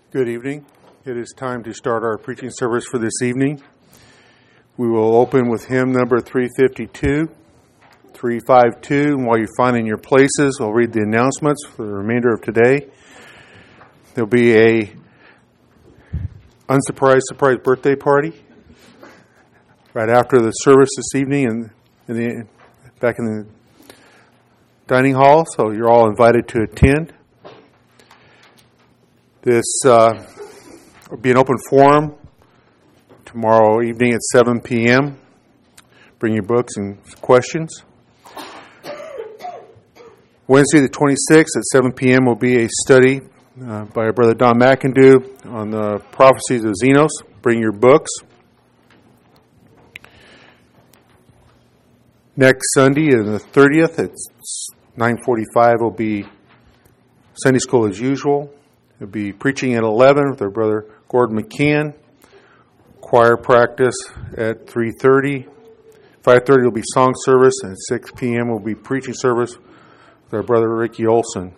Good evening. It is time to start our preaching service for this evening. We will open with hymn number 352, 352. And while you're finding your places, I'll read the announcements for the remainder of today. There'll be a surprise birthday party right after the service this evening back in the dining hall, so you're all invited to attend. This will be an open forum tomorrow evening at 7 p.m. Bring your books and questions. Wednesday the 26th at 7 p.m. will be a study by our brother Don McIndoe on the prophecies of Xenos. Bring your books. Next Sunday, the 30th, at 9:45 will be Sunday school as usual. We'll be preaching at 11 with our brother Gordon McCann. Choir practice at 3:30. 5:30 will be song service, and at 6 p.m. will be preaching service with our brother Ricky Olson.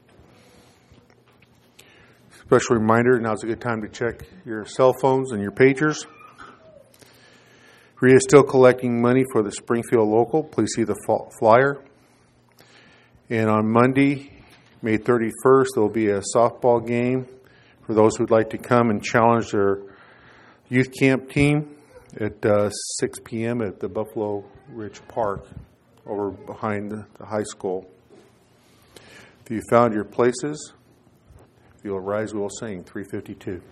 Special reminder, now's a good time to check your cell phones and your pagers. Rita is still collecting money for the Springfield Local. Please see the flyer. And on Monday, May 31st, there will be a softball game for those who would like to come and challenge their youth camp team at 6 p.m. at the Buffalo Ridge Park over behind the high school. If you found your places, if you'll rise, we will sing 352.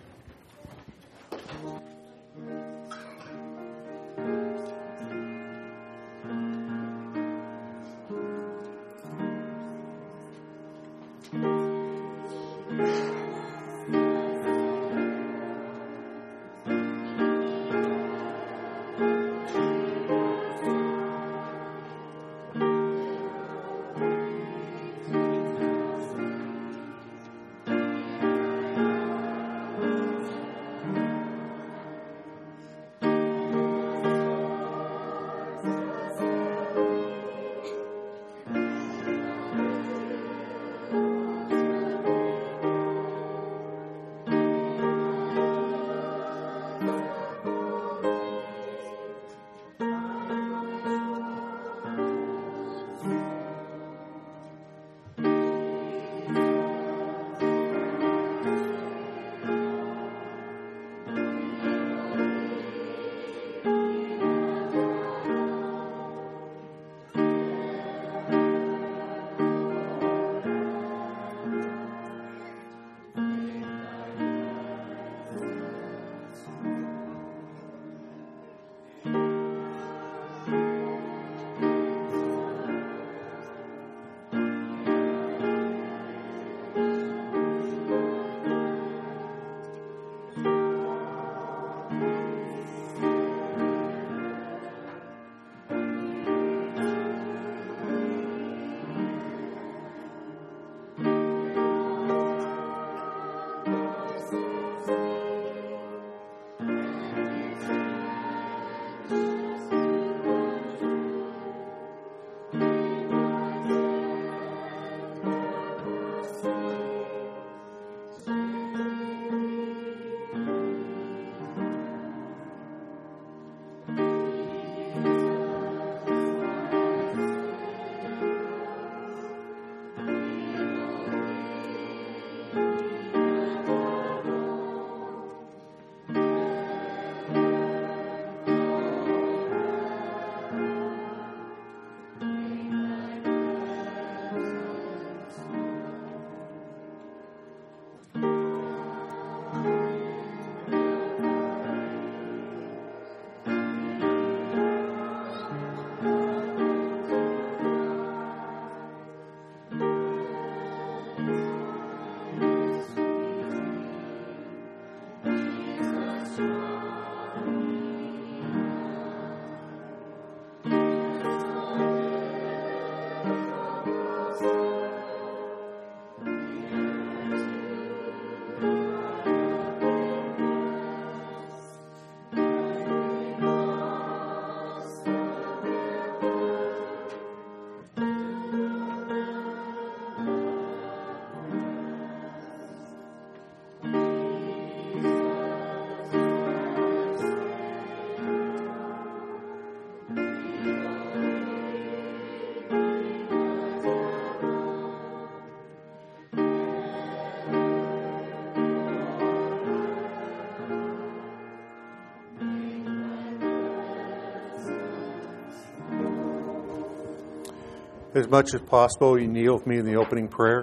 As much as possible, you kneel with me in the opening prayer.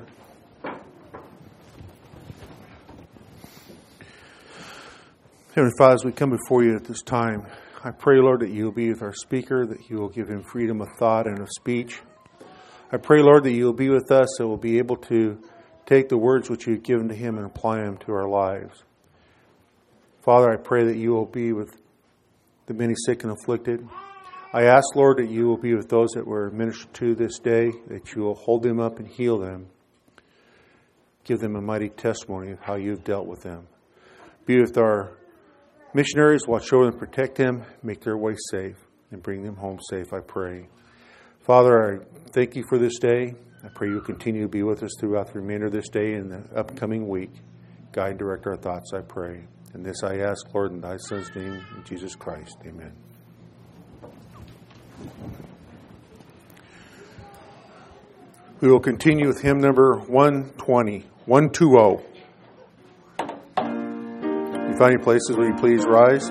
Heavenly Father, as we come before you at this time, I pray, Lord, that you will be with our speaker, that you will give him freedom of thought and of speech. I pray, Lord, that you will be with us, that we'll be able to take the words which you've given to him and apply them to our lives. Father, I pray that you will be with the many sick and afflicted. I ask, Lord, that you will be with those that were ministered to this day, that you will hold them up and heal them. Give them a mighty testimony of how you've dealt with them. Be with our missionaries, watch over them, protect them, make their way safe, and bring them home safe, I pray. Father, I thank you for this day. I pray you'll continue to be with us throughout the remainder of this day and the upcoming week. Guide and direct our thoughts, I pray. And this I ask, Lord, in thy Son's name, in Jesus Christ. Amen. We will continue with hymn number 120, 120. If you find any places, will you please rise?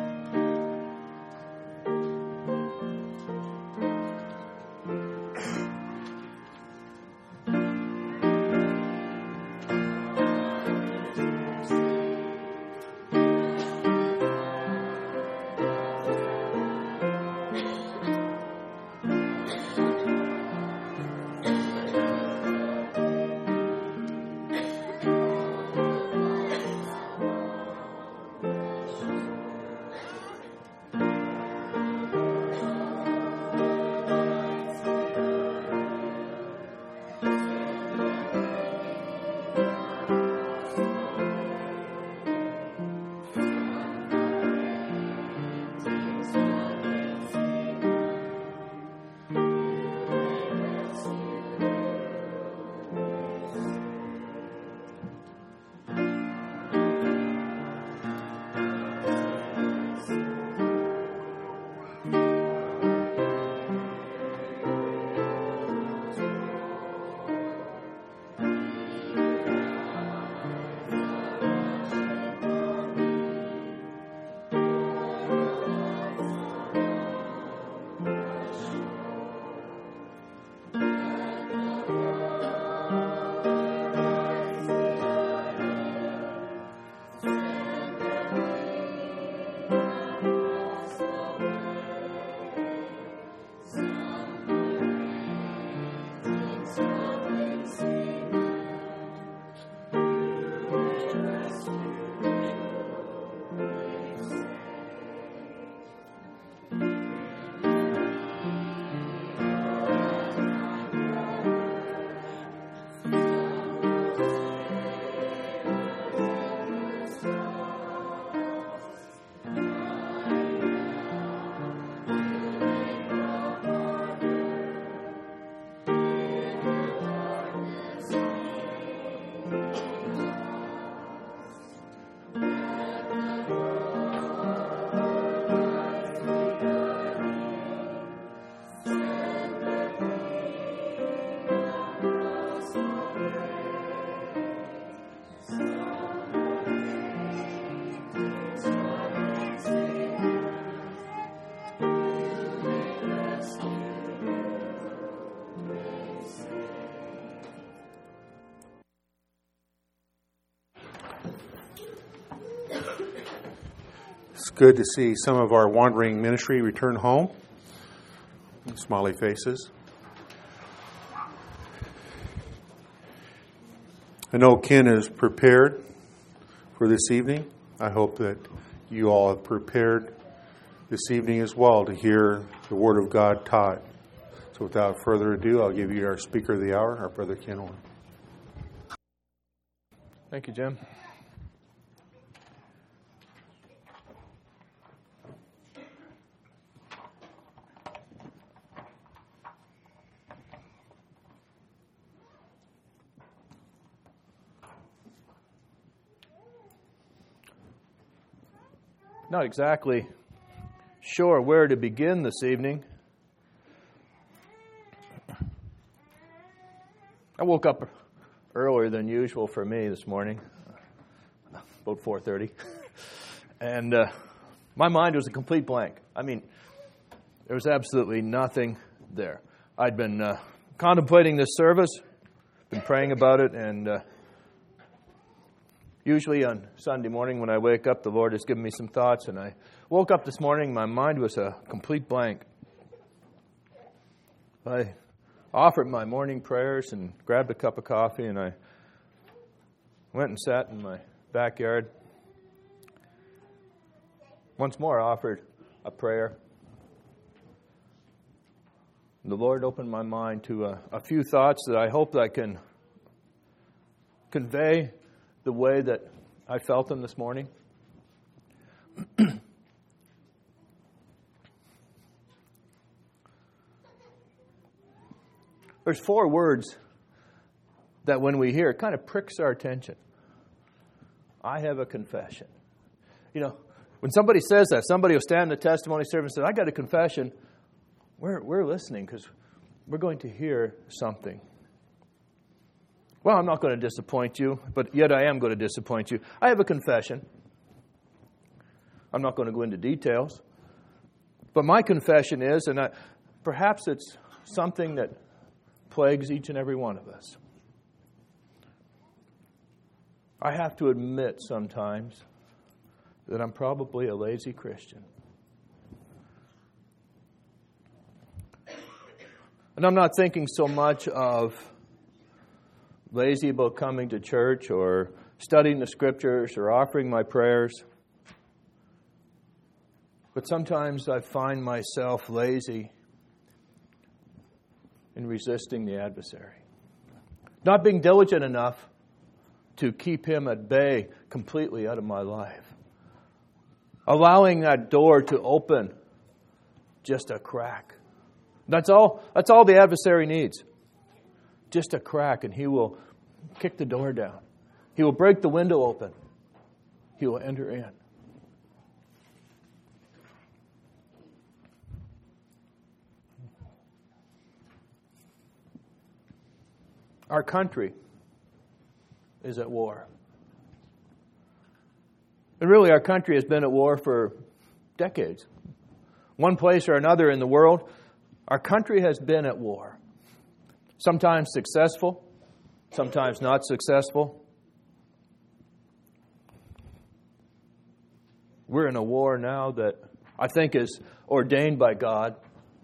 It's good to see some of our wandering ministry return home. Smiley faces. I know Ken is prepared for this evening. I hope that you all have prepared this evening as well to hear the Word of God taught. So without further ado, I'll give you our speaker of the hour, our brother Ken Orr. Thank you, Jim. Not exactly sure where to begin this evening. I woke up earlier than usual for me this morning, about 4:30, and my mind was a complete blank. I mean, there was absolutely nothing there. I'd been contemplating this service, been praying about it, and usually on Sunday morning when I wake up, the Lord has given me some thoughts, and I woke up this morning, my mind was a complete blank. I offered my morning prayers and grabbed a cup of coffee, and I went and sat in my backyard. Once more, I offered a prayer. The Lord opened my mind to a few thoughts that I hope that I can convey the way that I felt them this morning. There's 4 words that when we hear, it kind of pricks our attention. I have a confession. You know, when somebody says that, somebody will stand in the testimony service and say, I got a confession. We're listening because we're going to hear something. Well, I'm not going to disappoint you, but yet I am going to disappoint you. I have a confession. I'm not going to go into details. But my confession is, and perhaps it's something that plagues each and every one of us. I have to admit sometimes that I'm probably a lazy Christian. And I'm not thinking so much of lazy about coming to church or studying the Scriptures or offering my prayers. But sometimes I find myself lazy in resisting the adversary. Not being diligent enough to keep him at bay completely out of my life. Allowing that door to open just a crack. That's all the adversary needs. Just a crack, and he will kick the door down. He will break the window open. He will enter in. Our country is at war. And really, our country has been at war for decades. One place or another in the world, our country has been at war. Sometimes successful, sometimes not successful. We're in a war now that I think is ordained by God,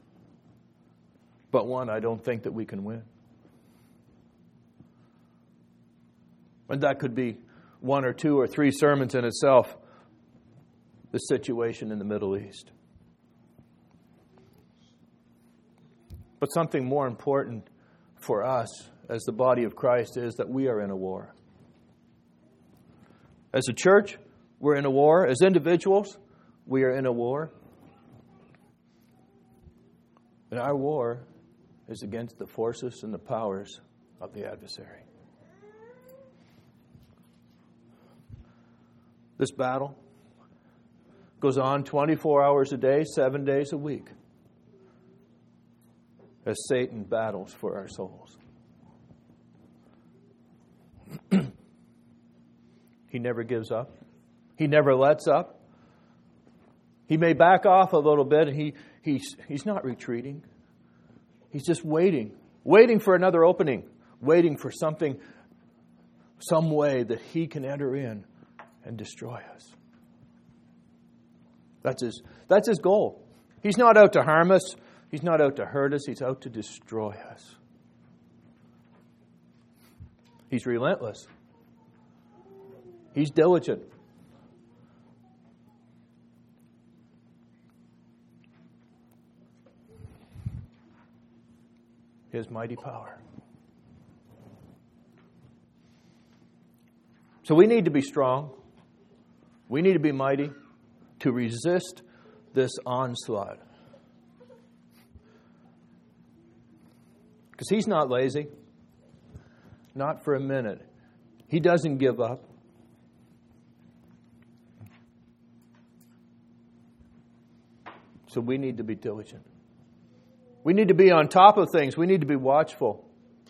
but one I don't think that we can win. And that could be 1 or 2 or 3 sermons in itself, the situation in the Middle East. But something more important for us as the body of Christ is that we are in a war. As a church, we're in a war. As individuals, we are in a war. And our war is against the forces and the powers of the adversary. This battle goes on 24 hours a day, 7 days a week, as Satan battles for our souls. He never gives up. He never lets up. He may back off a little bit, and he's not retreating. He's just waiting for another opening, waiting for something, some way that he can enter in and destroy us. That's his goal. He's not out to harm us. He's not out to hurt us. He's out to destroy us. He's relentless. He's diligent. His mighty power. So we need to be strong. We need to be mighty to resist this onslaught. Because he's not lazy. Not for a minute. He doesn't give up. So we need to be diligent. We need to be on top of things. We need to be watchful.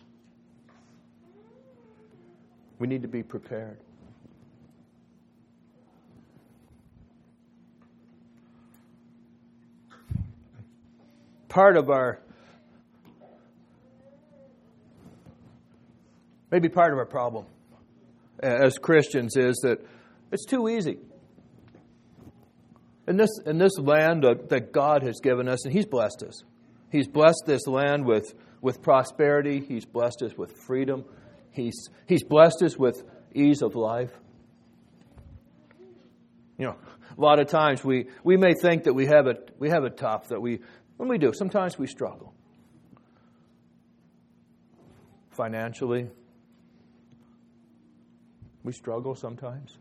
We need to be prepared. Part of our Maybe part of our problem as Christians is that it's too easy. In this land that God has given us, and He's blessed us. He's blessed this land with prosperity. He's blessed us with freedom. He's blessed us with ease of life. You know, a lot of times we may think that we have it tough, when we do, sometimes we struggle. Financially, we struggle sometimes.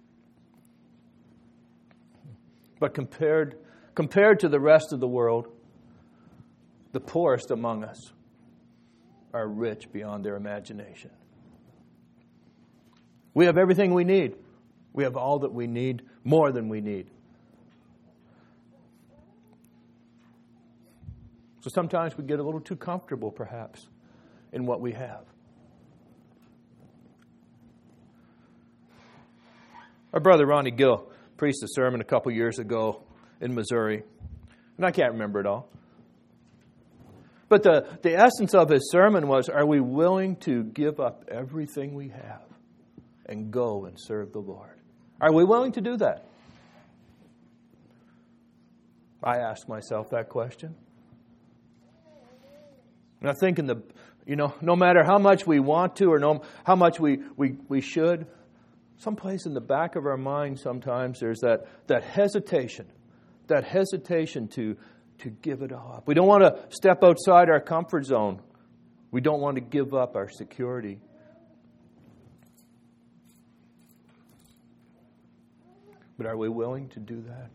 But compared to the rest of the world, the poorest among us are rich beyond their imagination. We have everything we need. We have all that we need, more than we need. So sometimes we get a little too comfortable, perhaps, in what we have. Our brother Ronnie Gill preached a sermon a couple years ago in Missouri, and I can't remember it all. But the essence of his sermon was, are we willing to give up everything we have and go and serve the Lord? Are we willing to do that? I ask myself that question. And I think no matter how much we want to or how much we should, someplace in the back of our mind sometimes there's that hesitation to give it all up. We don't want to step outside our comfort zone. We don't want to give up our security. But are we willing to do that?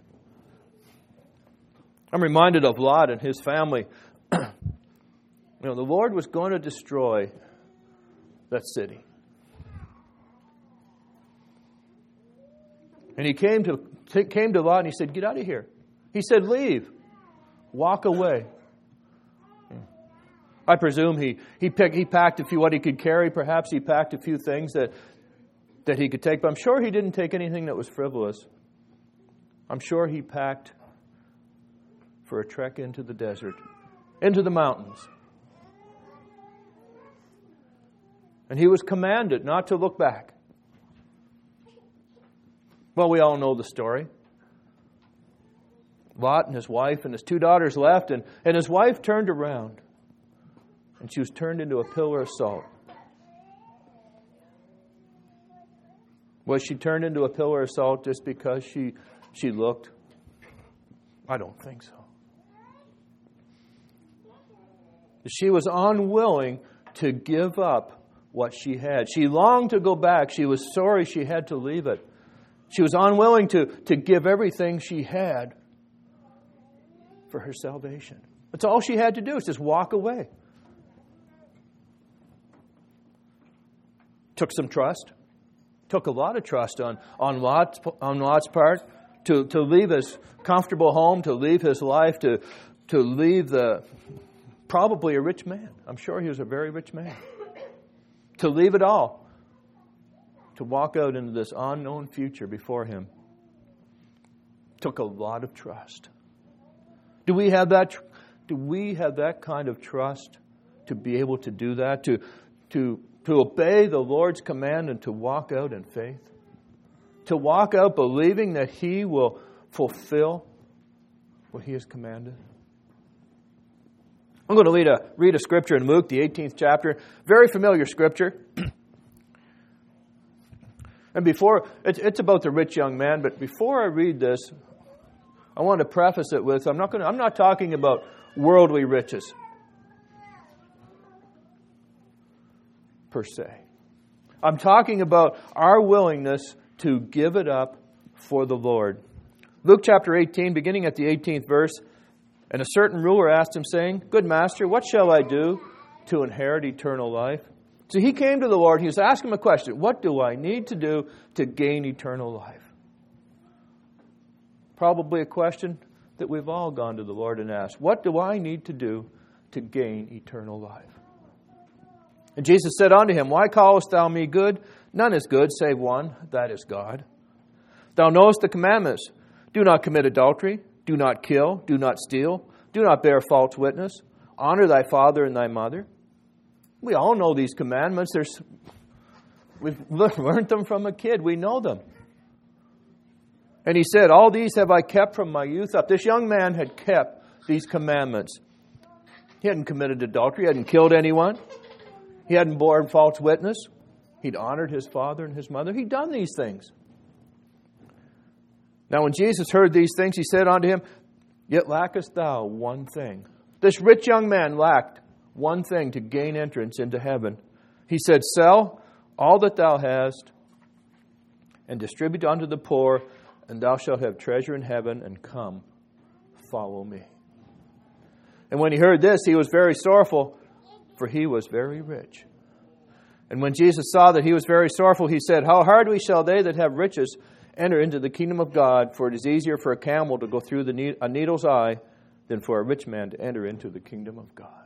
I'm reminded of Lot and his family. The Lord was going to destroy that city. And He came to Lot and He said, "Get out of here." He said, "Leave. Walk away." I presume he packed a few, what he could carry. Perhaps he packed a few things that he could take. But I'm sure he didn't take anything that was frivolous. I'm sure he packed for a trek into the desert, into the mountains. And he was commanded not to look back. Well, we all know the story. Lot and his wife and his 2 daughters left, and his wife turned around, and she was turned into a pillar of salt. Was she turned into a pillar of salt just because she looked? I don't think so. She was unwilling to give up what she had. She longed to go back. She was sorry she had to leave it. She was unwilling to give everything she had for her salvation. That's all she had to do, is just walk away. Took some trust. Took a lot of trust on Lot's part to leave his comfortable home, to leave his life, to leave probably a rich man. I'm sure he was a very rich man. To leave it all. To walk out into this unknown future before him. Took a lot of trust. Do we have that? Do we have that kind of trust to be able to do that? To obey the Lord's command and to walk out in faith? To walk out believing that He will fulfill what He has commanded? I'm going to read a scripture in Luke, the 18th chapter. Very familiar scripture. And it's about the rich young man, but before I read this, I want to preface it with, I'm not talking about worldly riches per se. I'm talking about our willingness to give it up for the Lord. Luke chapter 18, beginning at the 18th verse, and a certain ruler asked him, saying, "Good master, what shall I do to inherit eternal life?" So he came to the Lord, he was asking him a question. What do I need to do to gain eternal life? Probably a question that we've all gone to the Lord and asked. What do I need to do to gain eternal life? And Jesus said unto him, "Why callest thou me good? None is good, save one, that is God. Thou knowest the commandments. Do not commit adultery. Do not kill. Do not steal. Do not bear false witness. Honor thy father and thy mother." We all know these commandments. We've learned them from a kid. We know them. And he said, all these have I kept from my youth up. This young man had kept these commandments. He hadn't committed adultery. He hadn't killed anyone. He hadn't borne false witness. He'd honored his father and his mother. He'd done these things. Now when Jesus heard these things, he said unto him, yet lackest thou one thing. This rich young man lacked one thing to gain entrance into heaven. He said, sell all that thou hast and distribute unto the poor, and thou shalt have treasure in heaven, and come, follow me. And when he heard this, he was very sorrowful, for he was very rich. And when Jesus saw that he was very sorrowful, he said, how hardly shall they that have riches enter into the kingdom of God? For it is easier for a camel to go through a needle's eye than for a rich man to enter into the kingdom of God.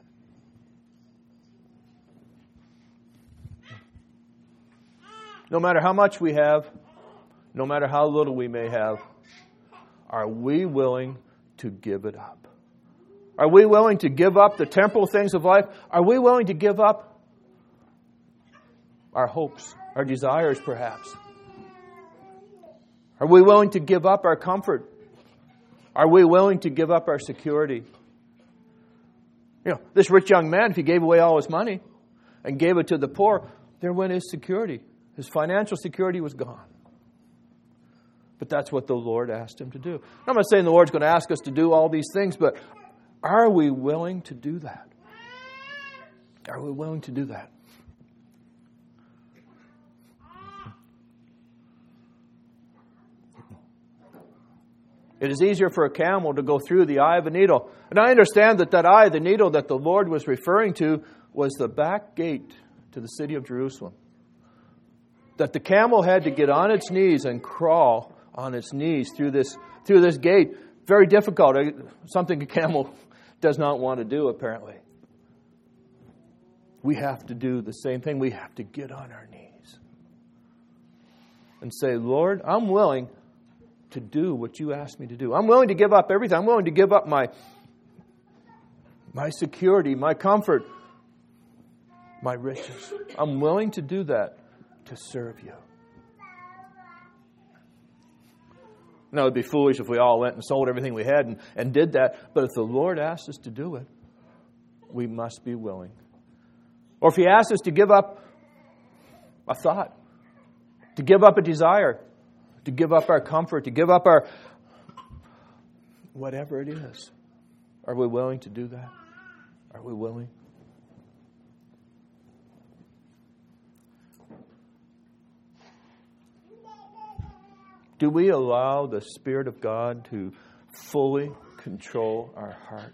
No matter how much we have, no matter how little we may have, are we willing to give it up? Are we willing to give up the temporal things of life? Are we willing to give up our hopes, our desires perhaps? Are we willing to give up our comfort? Are we willing to give up our security? You know, this rich young man, if he gave away all his money and gave it to the poor, there went his security. His financial security was gone. But that's what the Lord asked him to do. I'm not saying the Lord's going to ask us to do all these things, but are we willing to do that? Are we willing to do that? It is easier for a camel to go through the eye of a needle. And I understand that eye of the needle that the Lord was referring to was the back gate to the city of Jerusalem. That the camel had to get on its knees and crawl on its knees through this gate. Very difficult. Something a camel does not want to do, apparently. We have to do the same thing. We have to get on our knees and say, Lord, I'm willing to do what you asked me to do. I'm willing to give up everything. I'm willing to give up my security, my comfort, my riches. I'm willing to do that to serve you. Now, it would be foolish if we all went and sold everything we had and did that. But if the Lord asks us to do it, we must be willing. Or if He asks us to give up a thought, to give up a desire, to give up our comfort, to give up our whatever it is, are we willing to do that? Are we willing? Do we allow the Spirit of God to fully control our heart?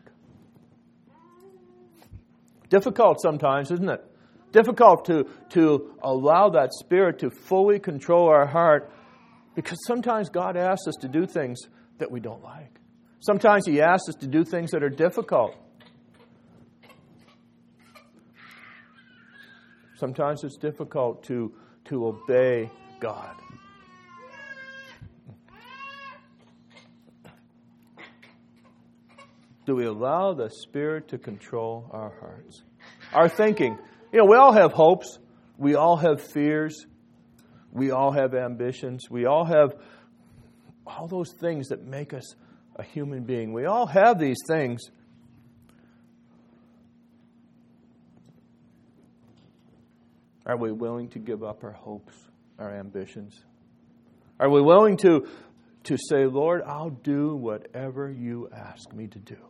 Difficult sometimes, isn't it? Difficult to allow that Spirit to fully control our heart, because sometimes God asks us to do things that we don't like. Sometimes He asks us to do things that are difficult. Sometimes it's difficult to obey God. Do we allow the Spirit to control our hearts? Our thinking. You know, we all have hopes. We all have fears. We all have ambitions. We all have all those things that make us a human being. We all have these things. Are we willing to give up our hopes, our ambitions? Are we willing to say, Lord, I'll do whatever you ask me to do?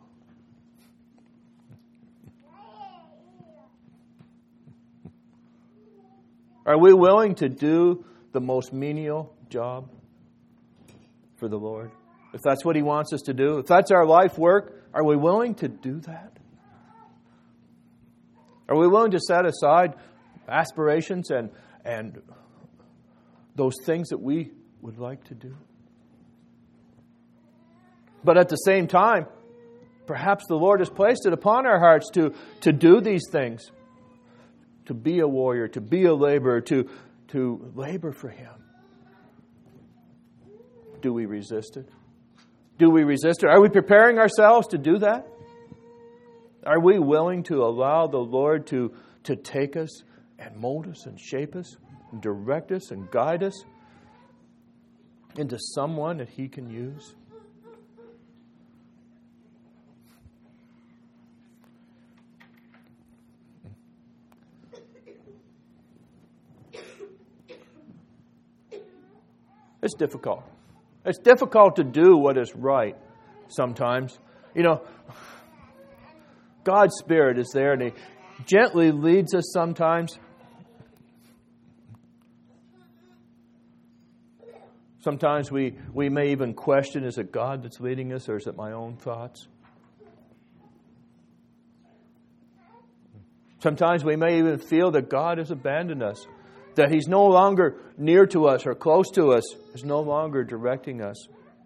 Are we willing to do the most menial job for the Lord? If that's what He wants us to do, if that's our life work, are we willing to do that? Are we willing to set aside aspirations and those things that we would like to do? But at the same time, perhaps the Lord has placed it upon our hearts to do these things. To be a warrior, to be a laborer, to labor for Him. Do we resist it? Do we resist it? Are we preparing ourselves to do that? Are we willing to allow the Lord to to take us and mold us and shape us and direct us and guide us into someone that He can use. It's difficult. It's difficult to do what is right sometimes. You know, God's Spirit is there and He gently leads us sometimes. Sometimes we may even question, is it God that's leading us or is it my own thoughts? Sometimes we may even feel that God has abandoned us, that He's no longer near to us or close to us, is no longer directing us.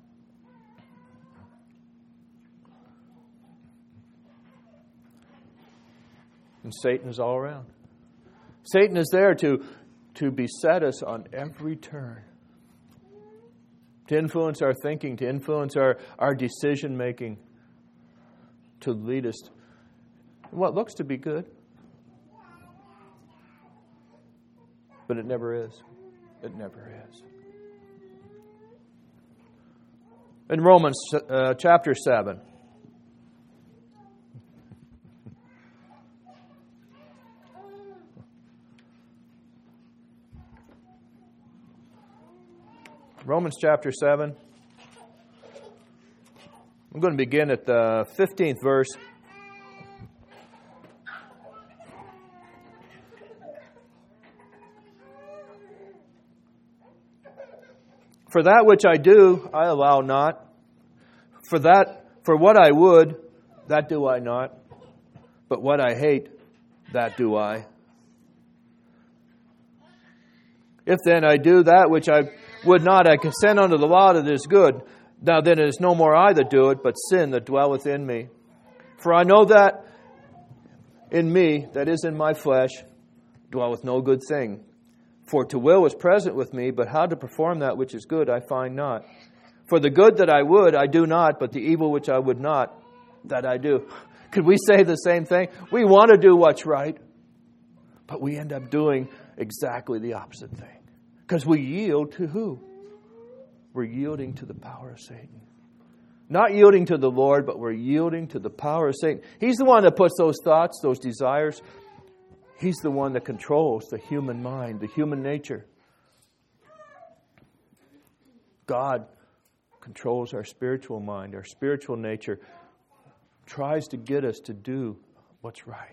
And Satan is all around. Satan is there to beset us on every turn, to influence our thinking, to influence our decision making, to lead us in what looks to be good. But it never is. It never is. In Romans chapter 7, Romans chapter 7. I'm going to begin at the 15th verse. For that which I do, I allow not. For what I would, that do I not. But what I hate, that do I. If then I do that which I would not, I consent unto the law that is good. Now then it is no more I that do it, but sin that dwelleth in me. For I know that in me, that is in my flesh, dwelleth no good thing. For to will is present with me, but how to perform that which is good I find not. For the good that I would, I do not, but the evil which I would not, that I do. Could we say the same thing? We want to do what's right, but we end up doing exactly the opposite thing. Because we yield to who? We're yielding to the power of Satan. Not yielding to the Lord, but we're yielding to the power of Satan. He's the one that puts those thoughts, those desires. He's the one that controls the human mind, the human nature. God controls our spiritual mind, our spiritual nature, tries to get us to do what's right.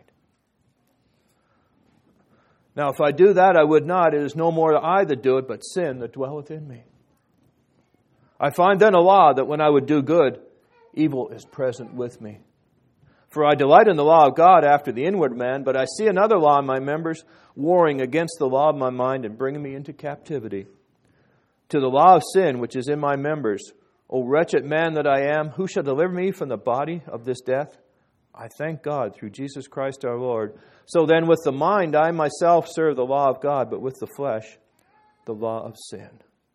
Now, if I do that, I would not. It is no more I that do it, but sin that dwelleth in me. I find then a law that when I would do good, evil is present with me. For I delight in the law of God after the inward man, but I see another law in my members, warring against the law of my mind and bringing me into captivity. To the law of sin which is in my members, O wretched man that I am, who shall deliver me from the body of this death? I thank God through Jesus Christ our Lord. So then with the mind I myself serve the law of God, but with the flesh the law of sin.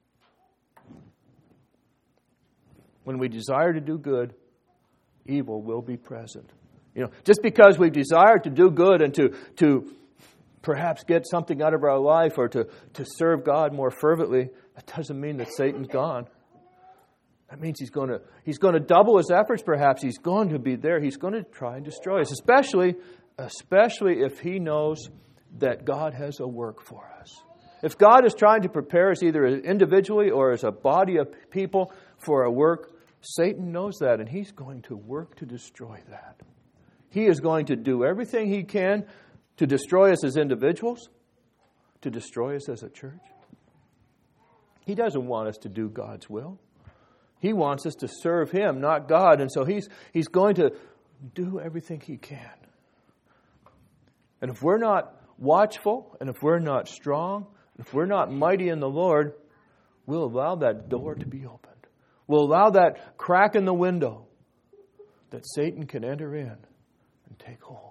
When we desire to do good, evil will be present. You know, just because we desire to do good and to perhaps get something out of our life or to serve God more fervently, that doesn't mean that Satan's gone. That means he's going to double his efforts perhaps. He's going to be there. He's going to try and destroy us, especially if he knows that God has a work for us. If God is trying to prepare us either individually or as a body of people for a work, Satan knows that, and he's going to work to destroy that. He is going to do everything he can to destroy us as individuals, to destroy us as a church. He doesn't want us to do God's will. He wants us to serve Him, not God. And so He's going to do everything He can. And if we're not watchful, and if we're not strong, if we're not mighty in the Lord, we'll allow that door to be opened. We'll allow that crack in the window that Satan can enter in and take hold.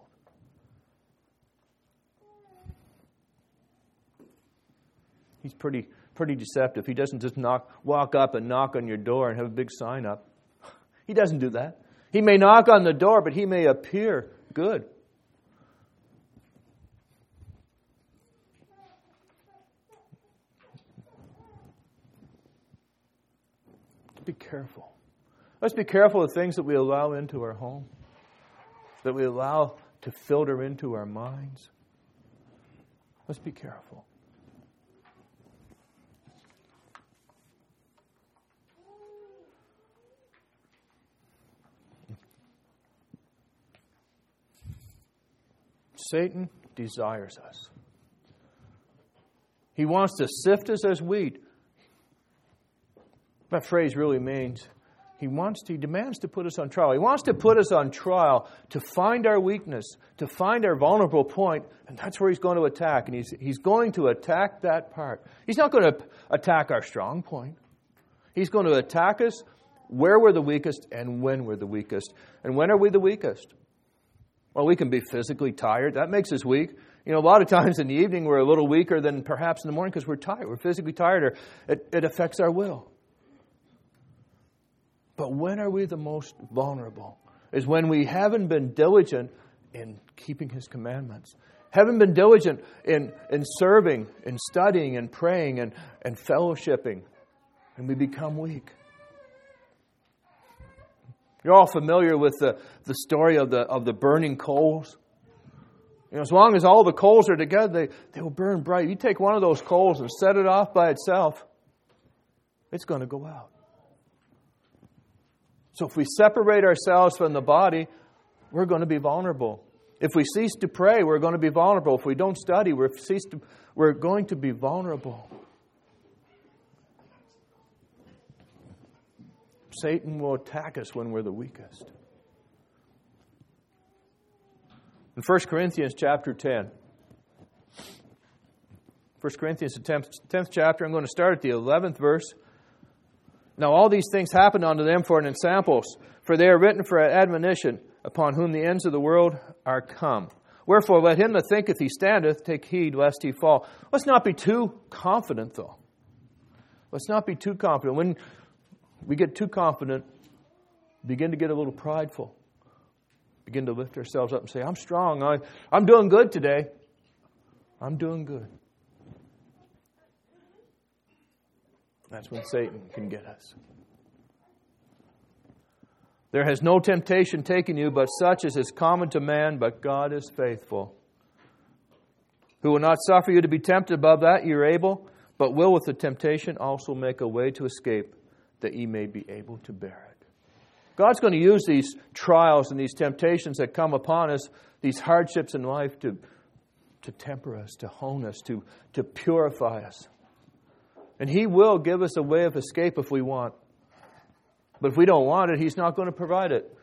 He's pretty deceptive. He doesn't just walk up and knock on your door and have a big sign up. He doesn't do that. He may knock on the door, but he may appear good. be careful. Let's be careful of things that we allow into our home, that we allow to filter into our minds. Let's be careful. Satan desires us. He wants to sift us as wheat. That phrase really means he demands to put us on trial. He wants to put us on trial to find our weakness, to find our vulnerable point, and that's where he's going to attack. And he's going to attack that part. He's not going to attack our strong point. He's going to attack us where we're the weakest and when we're the weakest. And when are we the weakest? Well, we can be physically tired. That makes us weak. You know, a lot of times in the evening we're a little weaker than perhaps in the morning because we're tired. We're physically tired, or it affects our will. But when are we the most vulnerable? Is when we haven't been diligent in keeping His commandments. Haven't been diligent in serving, in studying, and praying, and fellowshipping. And we become weak. You're all familiar with the story of the burning coals. You know, as long as all the coals are together, they will burn bright. You take one of those coals and set it off by itself, it's going to go out. So if we separate ourselves from the body, we're going to be vulnerable. If we cease to pray, we're going to be vulnerable. If we don't study, we're going to be vulnerable. Satan will attack us when we're the weakest. In 1 Corinthians chapter 10. 1 Corinthians, the 10th chapter, I'm going to start at the 11th verse. Now all these things happened unto them for an ensample, for they are written for an admonition, upon whom the ends of the world are come. Wherefore let him that thinketh he standeth take heed lest he fall. Let's not be too confident, though. Let's not be too confident. When we get too confident, begin to get a little prideful. Begin to lift ourselves up and say, I'm strong. I'm doing good today. I'm doing good. That's when Satan can get us. There has no temptation taken you, but such as is common to man, but God is faithful, who will not suffer you to be tempted above that you're able, but will with the temptation also make a way to escape, that ye may be able to bear it. God's going to use these trials and these temptations that come upon us, these hardships in life, to temper us, to hone us, to purify us. And He will give us a way of escape if we want. But if we don't want it, He's not going to provide it.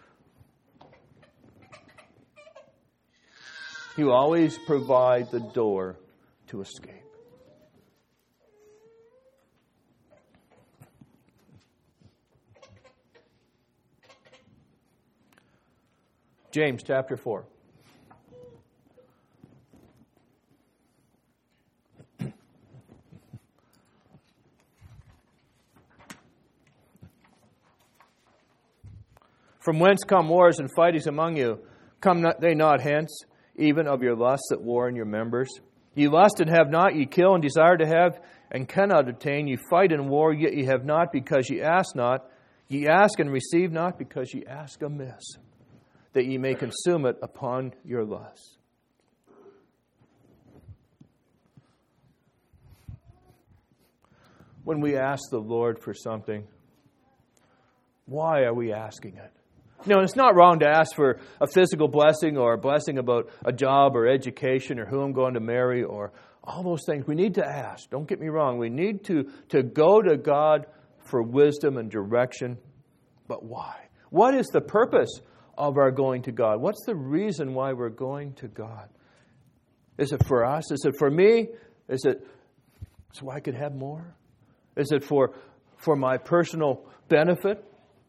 He will always provide the door to escape. James chapter 4. From whence come wars and fightings among you? Come they not hence, even of your lusts that war in your members? Ye lust and have not, ye kill and desire to have, and cannot obtain. Ye fight and war, yet ye have not, because ye ask not. Ye ask and receive not, because ye ask amiss, that ye may consume it upon your lusts. When we ask the Lord for something, why are we asking it? No, it's not wrong to ask for a physical blessing or a blessing about a job or education or who I'm going to marry or all those things. We need to ask. Don't get me wrong. We need to go to God for wisdom and direction. But why? What is the purpose of our going to God? What's the reason why we're going to God? Is it for us? Is it for me? Is it so I could have more? Is it for my personal benefit?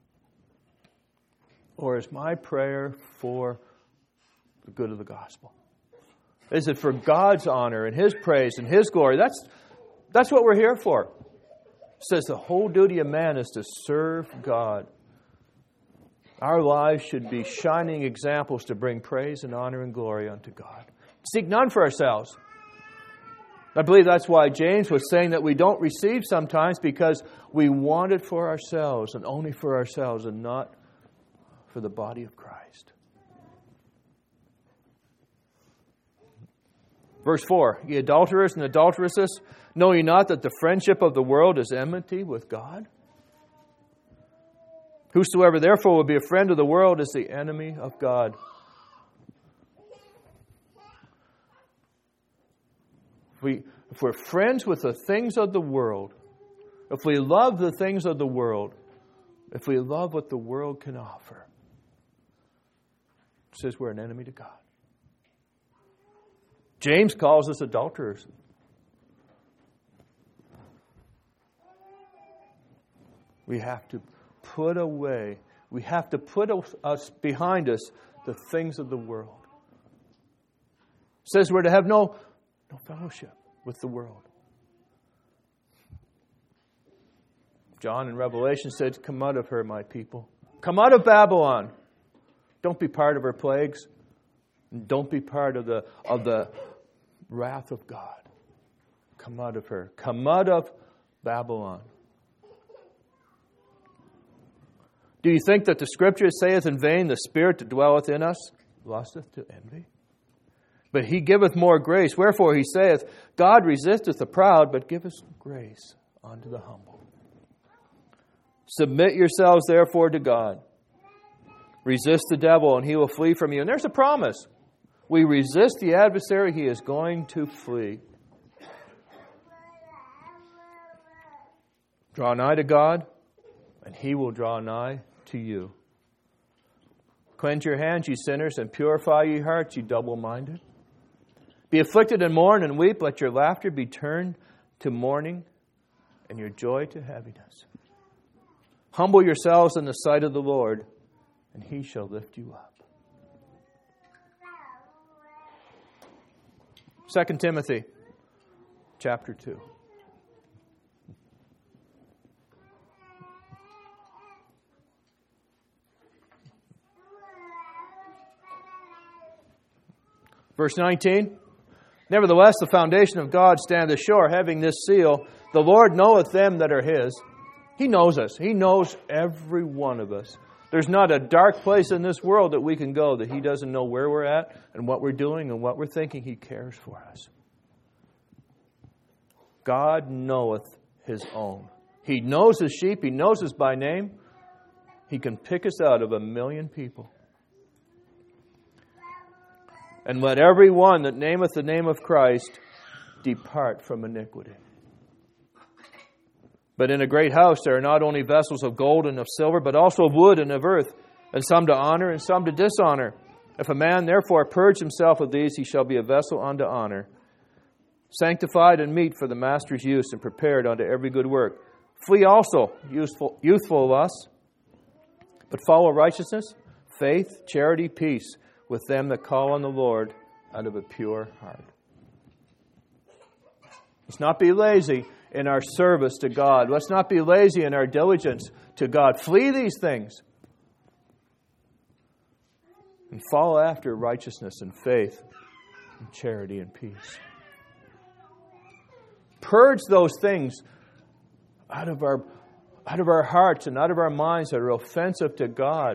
Or is my prayer for the good of the gospel? Is it for God's honor and His praise and His glory? That's what we're here for. It says the whole duty of man is to serve God. Our lives should be shining examples to bring praise and honor and glory unto God. Seek none for ourselves. I believe that's why James was saying that we don't receive sometimes, because we want it for ourselves and only for ourselves and not for the body of Christ. Verse 4, ye adulterers and adulteresses, know ye not that the friendship of the world is enmity with God? Whosoever therefore will be a friend of the world is the enemy of God. If we're friends with the things of the world, if we love the things of the world, if we love what the world can offer, it says we're an enemy to God. James calls us adulterers. We have to put away, we have to put us behind us the things of the world. It says we're to have no fellowship with the world. John in Revelation says, come out of her, my people. Come out of Babylon. Don't be part of her plagues. Don't be part of the wrath of God. Come out of her. Come out of Babylon. Do you think that the Scripture saith in vain, the Spirit that dwelleth in us lusteth to envy? But He giveth more grace. Wherefore He saith, God resisteth the proud, but giveth grace unto the humble. Submit yourselves therefore to God. Resist the devil, and he will flee from you. And there's a promise. We resist the adversary, he is going to flee. Draw nigh to God, and He will draw nigh to you. Cleanse your hands, ye sinners, and purify ye hearts, ye double-minded. Be afflicted and mourn and weep. Let your laughter be turned to mourning and your joy to heaviness. Humble yourselves in the sight of the Lord, and He shall lift you up. 2 Timothy chapter 2. Verse 19. Nevertheless, the foundation of God standeth sure, having this seal, the Lord knoweth them that are His. He knows us. He knows every one of us. There's not a dark place in this world that we can go that He doesn't know where we're at and what we're doing and what we're thinking. He cares for us. God knoweth His own. He knows His sheep. He knows us by name. He can pick us out of 1,000,000 people. And let every one that nameth the name of Christ depart from iniquity. But in a great house there are not only vessels of gold and of silver, but also of wood and of earth, and some to honor and some to dishonor. If a man therefore purge himself of these, he shall be a vessel unto honor, sanctified and meet for the master's use, and prepared unto every good work. Flee also youthful lusts, but follow righteousness, faith, charity, peace, with them that call on the Lord out of a pure heart. Let's not be lazy in our service to God. Let's not be lazy in our diligence to God. Flee these things and follow after righteousness and faith and charity and peace. Purge those things out of our hearts and out of our minds that are offensive to God.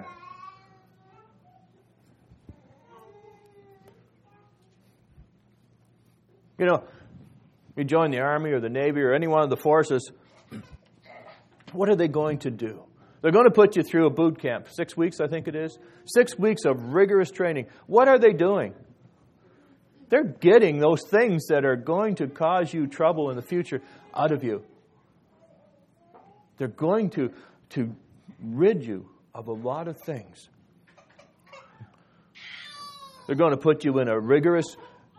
You know, you join the Army or the Navy or any one of the forces, what are they going to do? They're going to put you through a boot camp. 6 weeks, I think it is. 6 weeks of rigorous training. What are they doing? They're getting those things that are going to cause you trouble in the future out of you. They're going to rid you of a lot of things. They're going to put you in a rigorous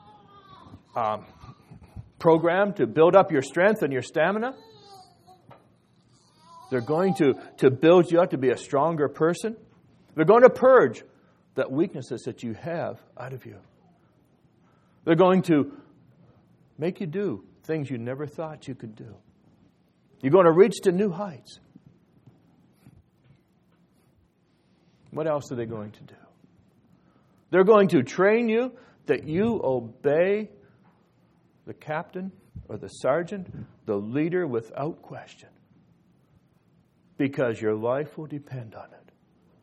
program to build up your strength and your stamina. They're going to build you up to be a stronger person. They're going to purge that weaknesses that you have out of you. They're going to make you do things you never thought you could do. You're going to reach to new heights. What else are they going to do? They're going to train you that you obey the captain or the sergeant, the leader without question. Because your life will depend on it.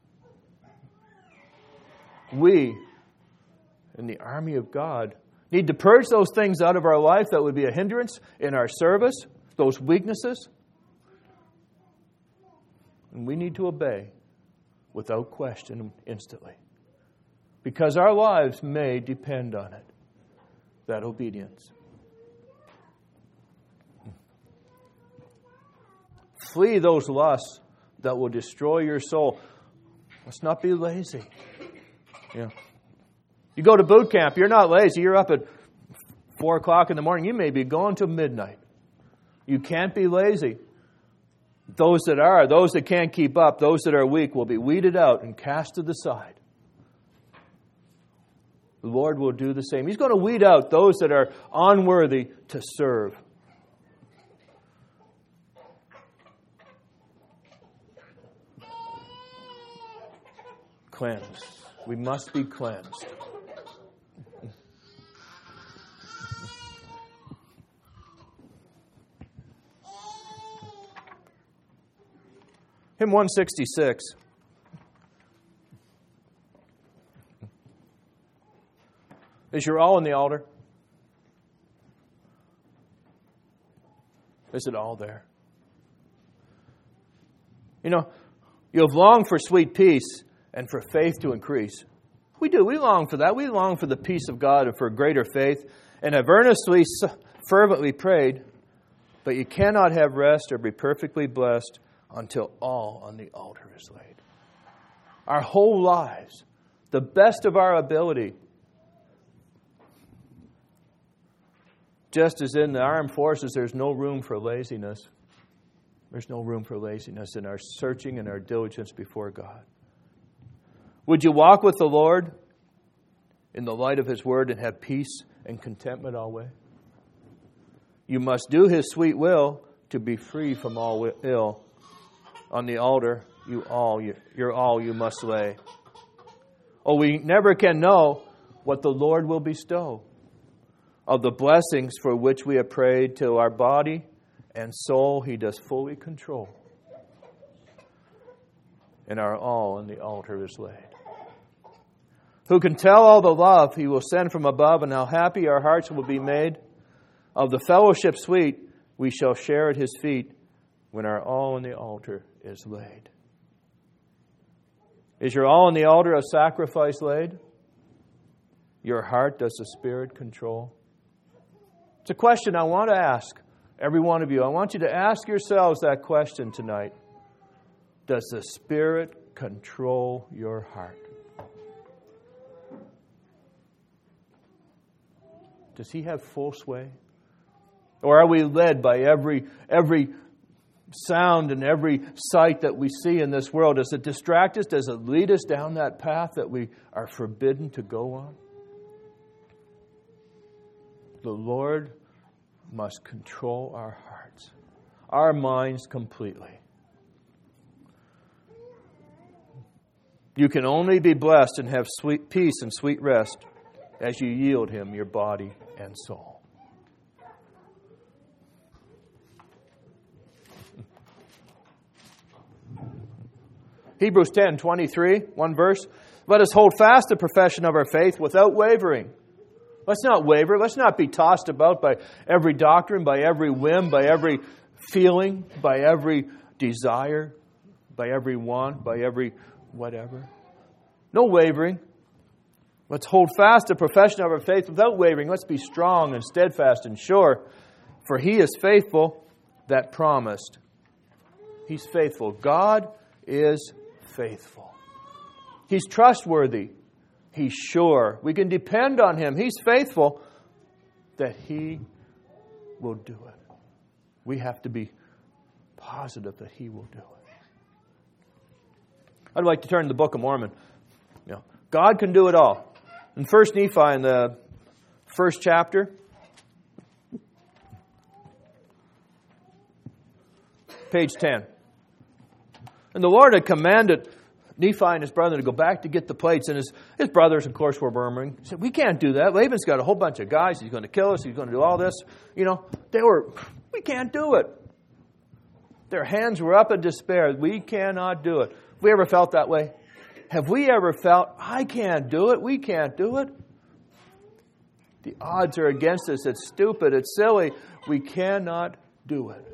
We, in the army of God, need to purge those things out of our life that would be a hindrance in our service, those weaknesses. And we need to obey without question instantly. Because our lives may depend on it, that obedience. Flee those lusts that will destroy your soul. Let's not be lazy. Yeah. You go to boot camp, you're not lazy. You're up at 4 o'clock in the morning. You may be going till midnight. You can't be lazy. Those that can't keep up, those that are weak will be weeded out and cast to the side. The Lord will do the same. He's going to weed out those that are unworthy to serve. Cleansed. We must be cleansed. Hymn 166. Is your all in the altar? Is it all there? You know, you have longed for sweet peace and for faith to increase. We do. We long for that. We long for the peace of God and for greater faith, and have earnestly, fervently prayed, but you cannot have rest or be perfectly blessed until all on the altar is laid. Our whole lives, the best of our ability, just as in the armed forces, there's no room for laziness. There's no room for laziness in our searching and our diligence before God. Would you walk with the Lord in the light of His Word and have peace and contentment always? You must do His sweet will to be free from all ill. On the altar, your all you must lay. Oh, we never can know what the Lord will bestow of the blessings for which we have prayed, till our body and soul He does fully control. And our all on the altar is laid. Who can tell all the love He will send from above, and how happy our hearts will be made? Of the fellowship sweet we shall share at His feet, when our all on the altar is laid. Is your all on the altar of sacrifice laid? Your heart does the Spirit control? It's a question I want to ask every one of you. I want you to ask yourselves that question tonight. Does the Spirit control your heart? Does He have full sway? Or are we led by every sound and every sight that we see in this world? Does it distract us? Does it lead us down that path that we are forbidden to go on? The Lord must control our hearts, our minds completely. You can only be blessed and have sweet peace and sweet rest as you yield Him your body and soul. Hebrews 10:23, one verse. Let us hold fast the profession of our faith without wavering. Let's not waver. Let's not be tossed about by every doctrine, by every whim, by every feeling, by every desire, by every want, by every whatever. No wavering. Let's hold fast the profession of our faith without wavering. Let's be strong and steadfast and sure, for He is faithful that promised. He's faithful. God is faithful. He's trustworthy. He's sure. We can depend on Him. He's faithful that He will do it. We have to be positive that He will do it. I'd like to turn to the Book of Mormon. God can do it all. In 1 Nephi, in the first chapter, page 10. And the Lord had commanded Nephi and his brother to go back to get the plates, and his brothers, of course, were murmuring. He said, we can't do that. Laban's got a whole bunch of guys. He's going to kill us. He's going to do all this. We can't do it. Their hands were up in despair. We cannot do it. Have we ever felt that way? Have we ever felt, I can't do it, we can't do it? The odds are against us. It's stupid. It's silly. We cannot do it.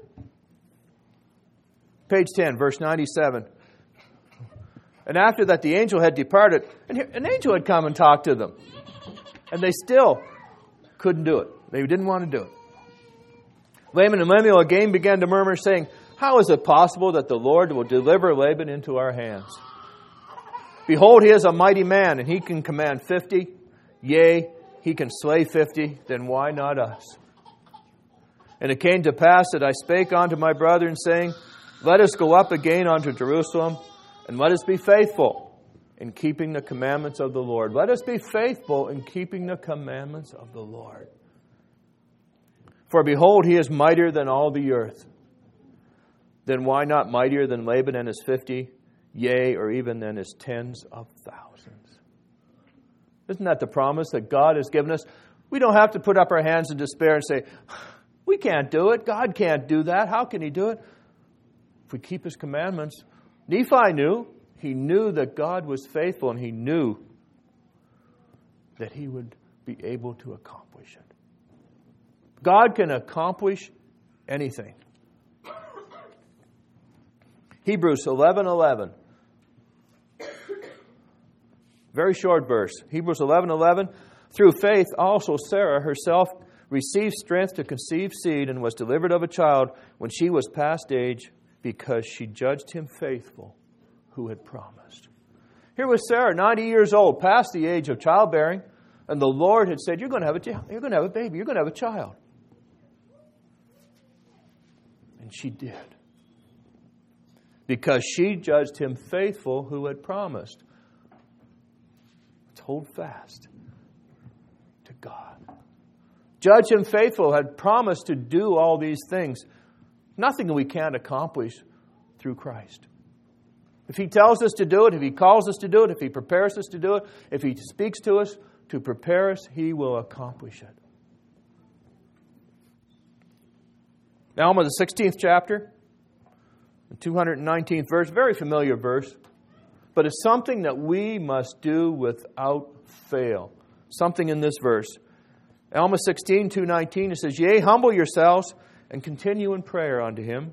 Page 10, verse 97. And after that, the angel had departed, and an angel had come and talked to them. And they still couldn't do it. They didn't want to do it. Laman and Lemuel again began to murmur, saying, how is it possible that the Lord will deliver Laban into our hands? Behold, he is a mighty man, and he can command 50. Yea, he can slay 50. Then why not us? And it came to pass that I spake unto my brethren, saying, let us go up again unto Jerusalem, and let us be faithful in keeping the commandments of the Lord. Let us be faithful in keeping the commandments of the Lord. For behold, he is mightier than all the earth. Then why not mightier than Laban and his 50? Yea, or even than his tens of thousands. Isn't that the promise that God has given us? We don't have to put up our hands in despair and say, we can't do it. God can't do that. How can he do it? If we keep his commandments. Nephi knew. He knew that God was faithful, and he knew that he would be able to accomplish it. God can accomplish anything. Hebrews 11:11. Very short verse. Hebrews 11:11. Through faith also Sarah herself received strength to conceive seed and was delivered of a child when she was past age, because she judged him faithful who had promised. Here was Sarah, 90 years old, past the age of childbearing, and the Lord had said, you're going to have a baby, you're going to have a child. And she did. Because she judged him faithful who had promised. Let's hold fast to God. Judge him faithful, had promised to do all these things. Nothing we can't accomplish through Christ. If he tells us to do it, if he calls us to do it, if he prepares us to do it, if he speaks to us to prepare us, he will accomplish it. Now, I'm in the 16th chapter, the 219th verse, very familiar verse, but it's something that we must do without fail. Something in this verse. Alma 16, 219, it says, yea, humble yourselves and continue in prayer unto him.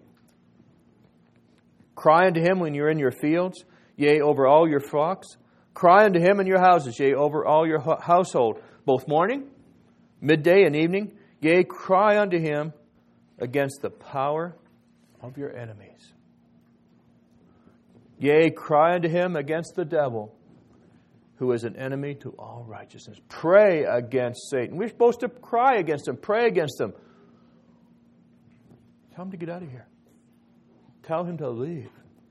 Cry unto him when you're in your fields, yea, over all your flocks. Cry unto him in your houses, yea, over all your household, both morning, midday, and evening. Yea, cry unto him against the power of your enemies. Yea, cry unto him against the devil, who is an enemy to all righteousness. Pray against Satan. We're supposed to cry against him, pray against him. Tell him to get out of here. Tell him to leave.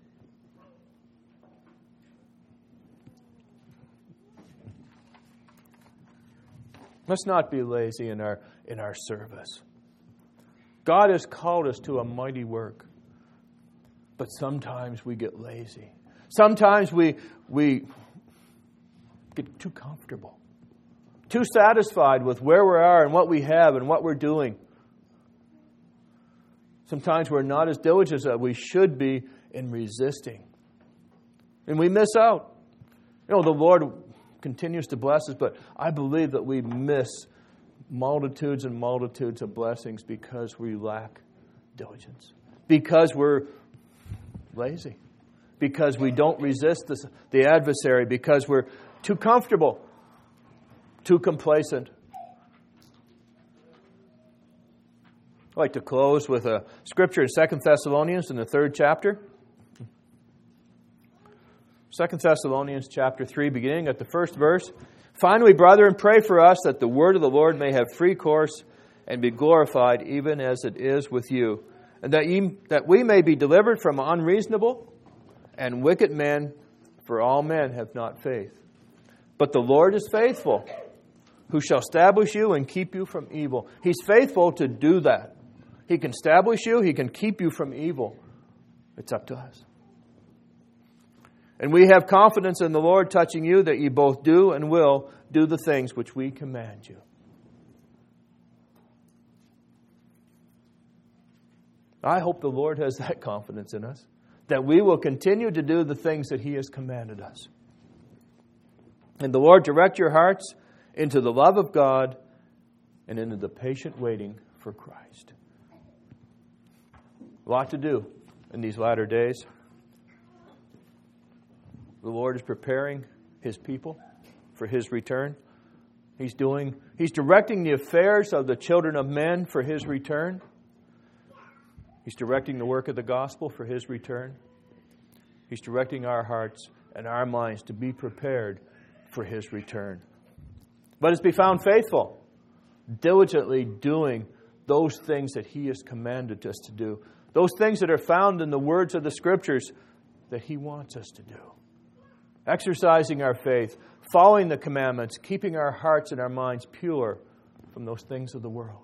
Let's not be lazy in our service. God has called us to a mighty work. But sometimes we get lazy. Sometimes we get too comfortable. Too satisfied with where we are and what we have and what we're doing. Sometimes we're not as diligent as we should be in resisting. And we miss out. The Lord continues to bless us, but I believe that we miss multitudes and multitudes of blessings because we lack diligence. Because we're lazy. Because we don't resist the adversary. Because we're too comfortable. Too complacent. I'd like to close with a scripture in 2 Thessalonians in the 3rd chapter. 2 Thessalonians chapter 3, beginning at the first verse. Finally, brethren, pray for us that the word of the Lord may have free course and be glorified even as it is with you, and that we may be delivered from unreasonable and wicked men, for all men have not faith. But the Lord is faithful, who shall establish you and keep you from evil. He's faithful to do that. He can establish you. He can keep you from evil. It's up to us. And we have confidence in the Lord touching you that ye both do and will do the things which we command you. I hope the Lord has that confidence in us, that we will continue to do the things that He has commanded us. And the Lord direct your hearts into the love of God and into the patient waiting for Christ. A lot to do in these latter days. The Lord is preparing His people for His return. He's directing the affairs of the children of men for His return. He's directing the work of the gospel for His return. He's directing our hearts and our minds to be prepared for His return. Let us be found faithful, diligently doing those things that He has commanded us to do. Those things that are found in the words of the Scriptures that He wants us to do. Exercising our faith, following the commandments, keeping our hearts and our minds pure from those things of the world.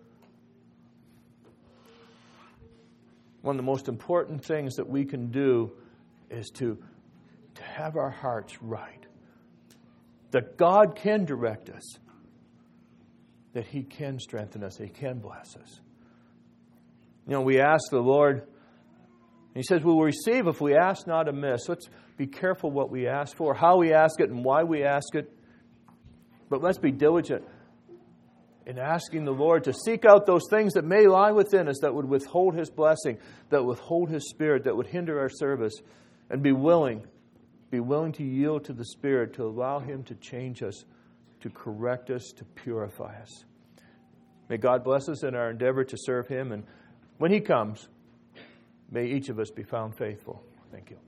One of the most important things that we can do is to have our hearts right. That God can direct us. That He can strengthen us. He can bless us. You know, we ask the Lord, He says we will receive if we ask not amiss. Let's be careful what we ask for, how we ask it, and why we ask it. But let's be diligent in asking the Lord to seek out those things that may lie within us that would withhold His blessing, that would withhold His Spirit, that would hinder our service, and be willing to yield to the Spirit, to allow Him to change us, to correct us, to purify us. May God bless us in our endeavor to serve Him, and when He comes, may each of us be found faithful. Thank you.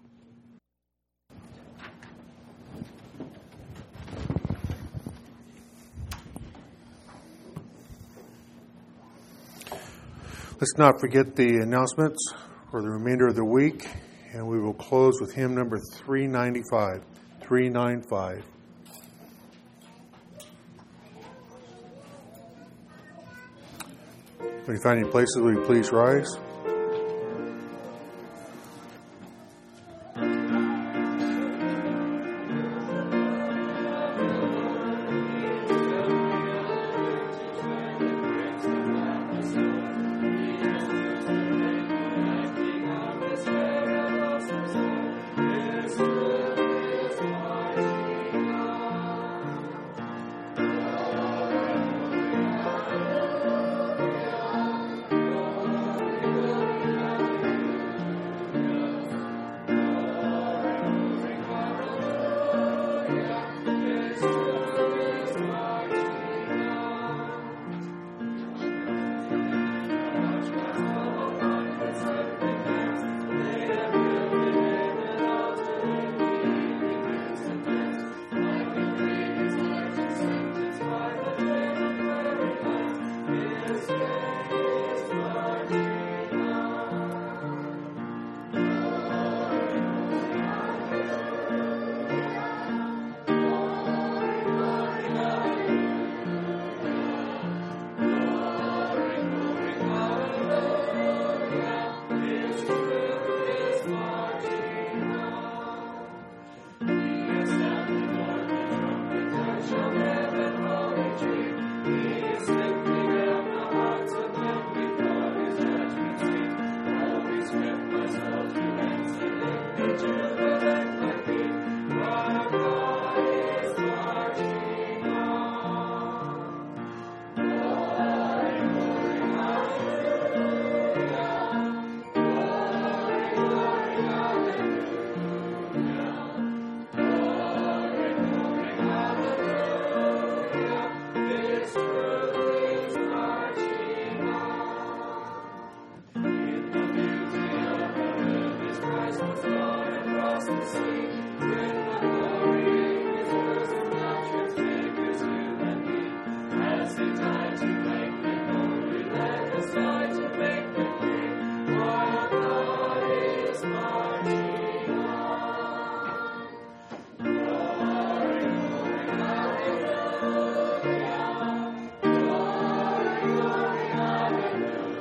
Let's not forget the announcements for the remainder of the week, and we will close with hymn number 395. 395. When you find any places, will you please rise?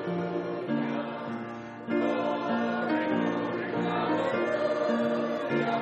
Yeah.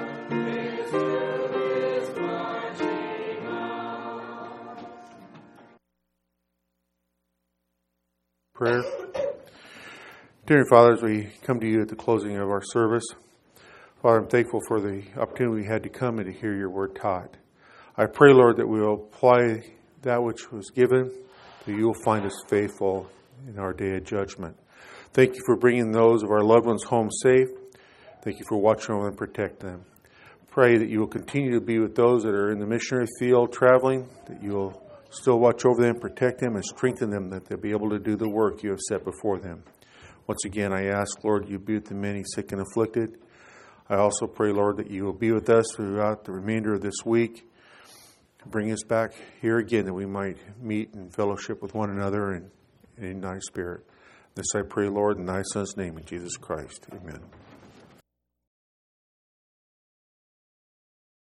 prayer. Dear Father, as we come to you at the closing of our service, Father, I'm thankful for the opportunity we had to come and to hear your word taught. I pray, Lord, that we will apply that which was given, that you will find us faithful in our day of judgment. Thank you for bringing those of our loved ones home safe. Thank you for watching over them and protecting them. Pray that you will continue to be with those that are in the missionary field traveling, that you will still watch over them, protect them, and strengthen them, that they'll be able to do the work you have set before them. Once again, I ask, Lord, you be with the many sick and afflicted. I also pray, Lord, that you will be with us throughout the remainder of this week. Bring us back here again that we might meet and fellowship with one another in thy spirit. This I pray, Lord, in thy Son's name, in Jesus Christ. Amen.